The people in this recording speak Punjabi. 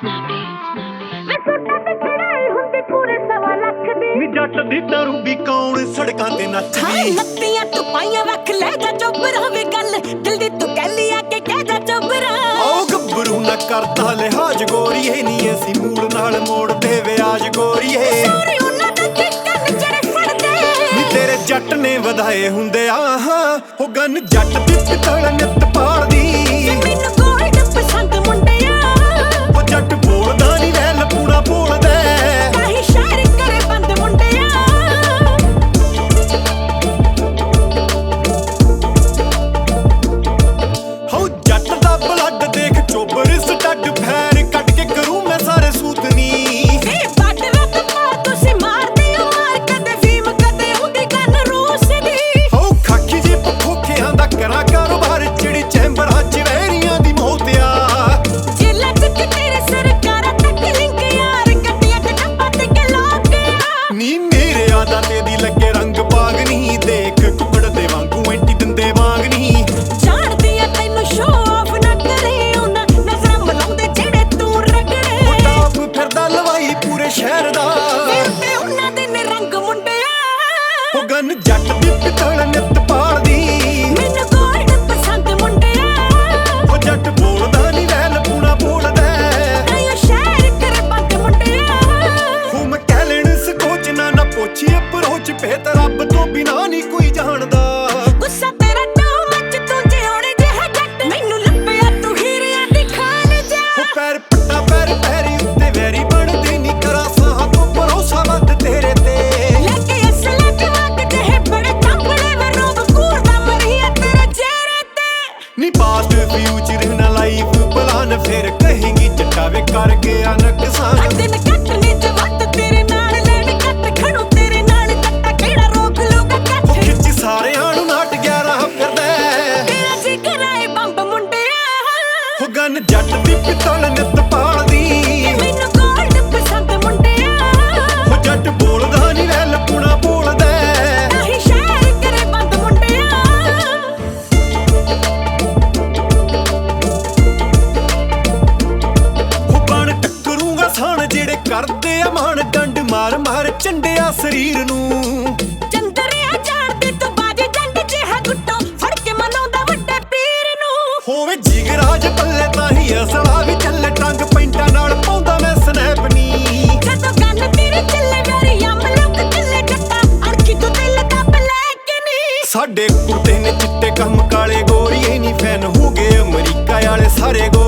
ਨੀ ਜੱਟ ਦੀ ਦਾਰੂ ਵੀ ਕੌਣ ਸੜਕਾਂ ਤੇ ਨੱਚਦੀ ਨੱਤੀਆਂ ਤੂੰ ਪਾਈਆਂ ਵੱਖ ਲੈ ਜਾ ਚੋਬਰਾ ਵੇ ਗੱਲ ਦਿਲ ਦੀ ਤੂੰ ਕਹਿਲੀ ਆ ਕੇ ਕਹਿ ਜਾ ਚੋਬਰਾ ਆਓ ਗੱਭਰੂ ਨਾ ਕਰਦਾ ਲਿਹਾਜ਼ ਗੋਰੀਏ ਨੀ ਅਸੀਂ ਮੂਲ ਨਾਲ ਮੋੜਦੇ ਵਿਆਜ ਗੋਰੀਏ ਸੋਰੀ ਉਹਨਾਂ ਦਾ ਚਿੱਕਨ ਜਿਹੜੇ ਫੜਦੇ ਨੀ ਤੇਰੇ ਜੱਟ ਨੇ ਵਧਾਏ ਹੁੰਦੇ ਆਹਾਂ ਉਹ ਗਨ ਜੱਟ ਦੀ ਪਿੱਤਲ ਨਿੱਤ ਪਾਲਦੀ ਮੈਨੂੰ ਗੋਲਡ ਪਸੰਦ ਮੁੰਡਿਆ ਉਹ ਜੱਟ ਬੋਲਦਾ ਨੀ ਲੈ ਲਪੂਣਾ ਬੋਲਦਾ ਕਾਹੀ ਸ਼ਾਇਰ ਕਰੇ ਬੰਦ ਮੁੰਡਿਆ ਹੋ ਜੱਟ ਦਾ ਬਲੱਡ ਦੇਖ ਚੋਬਰ ਸਟੱਡ ਫੈਰ ਕੱਟ ਕੇ ਕਰੂੰ ਮੈਂ ਸਾਰੇ ਸੂਤਨੀ ਵੇ ਬੱਡ ਰੱਤ ਪਾ ਤੁਸੀਂ ਮਾਰਦੇ ਹੋ ਮਾਰ ਕਦੇ ਫੀਮ ਕਦੇ ਉਹਦੀ ਗਨ ਰੂਸ ਦੀ ਹੋ ਖਾਕੀ ਜੀ ਪਖੋਖਿਆਂ ਦਾ ਕਰਾਂ ਕਾਰੋਬਾਰ ਚਿੜੀ ਚੈਂਬਰਾਂ ਚ ਵੈਰੀਆਂ ਦੀ ਮੋਤਿਆ ਜੇ ਲੱਗ ਕੇ ਤੇਰੇ ਸਰਕਾਰਾਂ ਤੱਕ ਲਿੰਕ ਯਾਰ ਗੱਡੀਆਂ ਤੇ ਡੱਬਾ ਤੇ ਕੇ ਲੋਕਿਆ ਨੀ ਮੇਰੇ ਆਦਾ ਤੇ ਦੀ ਲੱਗੇ ਰੰਗ ਬਾਗਨੀ ਦੇਖ ਕੁਕੜ ਦੇ ਵਾਂਗੂ ਐਂਟੀ ਦਿੰਦੇ ਵਾਂਗਨੀ ਜਾਣਦੀ ਆ ਤੈਨੂੰ ਸ਼ੋ ਆਫ ਨਾ ਕਰੇ ਉਹਨਾਂ ਨਜ਼ਰਾਂ ਮਲਾਉਂਦੇ ਜਿਹੜੇ ਤੂੰ ਰਗੜੇ ਉਹ ਟਾਪ ਫਿਰਦਾ ਲਵਾਈ ਪੂਰੇ ਸ਼ਹਿਰ ਦਾ ਤੇ ਉਹਨਾਂ ਦੇ ਨੇ ਰੰਗ ਮੁੰਡਿਆ ਉਹ ਗਨ ਜੱਟ ਦੀ ਪਿੱਤਲ ਨਿੱਤ ਪਾਲਦੀ ਮੈਨੂੰ ਗੋਲਡ ਪਸੰਦ ਮੁੰਡਿਆ ਉਹ ਜੱਟ ਬੋਲਦਾ ਨੀ ਲੈ ਲਪੂਣਾ ਬੋਲਦਾ ਆਇਆ ਸ਼ਾਇਰ ਕਰੇ ਬੰਦ ਮੁੰਡਿਆ ਹੋ ਮੈਂ ਕਹਿ ਲੈਣ ਸਕੋਚ ਨਾ ਪੁੱਛੀ ਅਪਰੋਚ ਭੇਤ ਰੱਬ ਤੋਂ ਬਿਨਾ ਨੀ ਕੋਈ ਜਾਣਦਾ ਗੁੱਸਾ ਤੇਰਾ ਟੋ ਮੱਚ ਤੂੰ ਜਿਉਣੇ ਜਿਹਾ ਜੱਟ ਮੈਨੂੰ ਲੱਭਿਆ ਤੂੰ ਹੀਰਿਆਂ ਦੀ ਖਾਨ ਜਾ ਉਹ ਪੈਰ ਪੱਟਾ ਪੈਰ ਪੈਰੀ ਉੱਤੇ ਵੈਰੀ ਬਣਦੀ ਨੀ ਕਰਾਂ ਸਾਹ ਤੋਂ ਭਰੋਸਾ ਵੱਧ ਤੇਰੇ ਤੇ ਲੈ ਕੇ ਅਸਲਾ ਜਵਾਕ ਜਿਹੇ ਬੜੇ ਕੰਬਲੇ ਵੇ ਰੋਬ ਕੂਰਦਾ ਮਰੀਆ ਤੇਰੇ ਚਿਹਰੇ ਤੇ ਨੀ ਪਾਸਟ ਫਿਊਚਰ ਨਾ ਲਾਈਫ ਪਲਾਨ ਫਿਰ ਕਹੇਂਗੀ ਜੱਟਾ ਵੇ ਕਰ ਗਿਆ ਨੁਕਸਾਨ ਦਿਨ ਕੱਟ ਨੇ ਜਵਤ ਤੇਰੇ ਨਾਲ ਲੈਣ ਕੱਟ ਖੜੂ ਤੇਰੇ ਨਾਲ ਜੱਟਾ ਕਿਹੜਾ ਰੋਕ ਲੂਗਾ ਕੱਟ ਉਹ ਖਿੱਚ ਸਾਰਿਆਂ ਨੂੰ ਨਾਟ 11 ਫਿਰਦਾ ਤੇਰਾ ਜ਼ਿਕਰ ਆਏ ਬੰਬ ਮੁੰਡਿਆ ਉਹ ਗਨ ਜੱਟ ਦੀ ਪਿੱਤਲ ਨਿੱਤ ਪਾਲਦੀ ਮੈਨੂੰ ਗੋਲਡ ਪਸੰਦ ਮੁੰਡਿਆ ਉਹ ਜੱਟ ਬੋਲਦਾ ਨੀ ਲੈ ਲਪੂਣਾ ਬੋਲਦਾ ਕਾਹੀ ਸ਼ਾਇਰ ਕਰੇ ਬੰਦ ਮੁੰਡਿਆ ਉਹ ਬਣ ਟੱਕਰੂਗਾ ਸਾਣ ਜਿਹੜੇ ਕਰਦੇ ਆ ਮਾਣ ਡੰਡ ਮਾਰ ਮਾਰ ਚੰਡਿਆ ਸਰੀਰ ਨੂੰ ਚੰਦਰਿਆ ਜਾਣਦੀ ਤੂੰ ਬਾਜੀ ਜੰਡ ਜਿਹਾ ਗੁੱਟੋ ਫੜ ਕੇ ਮਨਾਉਂਦਾ ਵੱਡੇ ਪੀਰ ਨੂੰ ਹੋਵੇ ਜਿਗਰਾਜ ਪੱਲੇ ਤਾਂ ਹੀ ਅਸਲਾ ਵੀ ਚੱਲੇ ਟੰਗ ਪੈਂਟਾਂ ਨਾਲ ਪਾਉਂਦਾ ਮੈਂ ਸਨੈਪ ਨੀ ਜਦੋਂ ਗੰਨ ਤੇਰੇ ਚੱਲੇ ਵੈਰੀ ਅਮਲਕ ਚੱਲੇ ਜੱਟਾ ਅਣਖੀ ਤੂੰ ਦਿਲ ਦਾ ਬਲੈਕ ਨੀ ਸਾਡੇ ਕੁੜਤੇ ਨੇ ਚਿੱਟੇ ਕੰਮ ਕਾਲੇ ਗੋਰੀਏ ਨੀ ਫੈਨ ਹੋ ਗਏ ਅਮਰੀਕਾ ਵਾਲੇ ਸਾਰੇ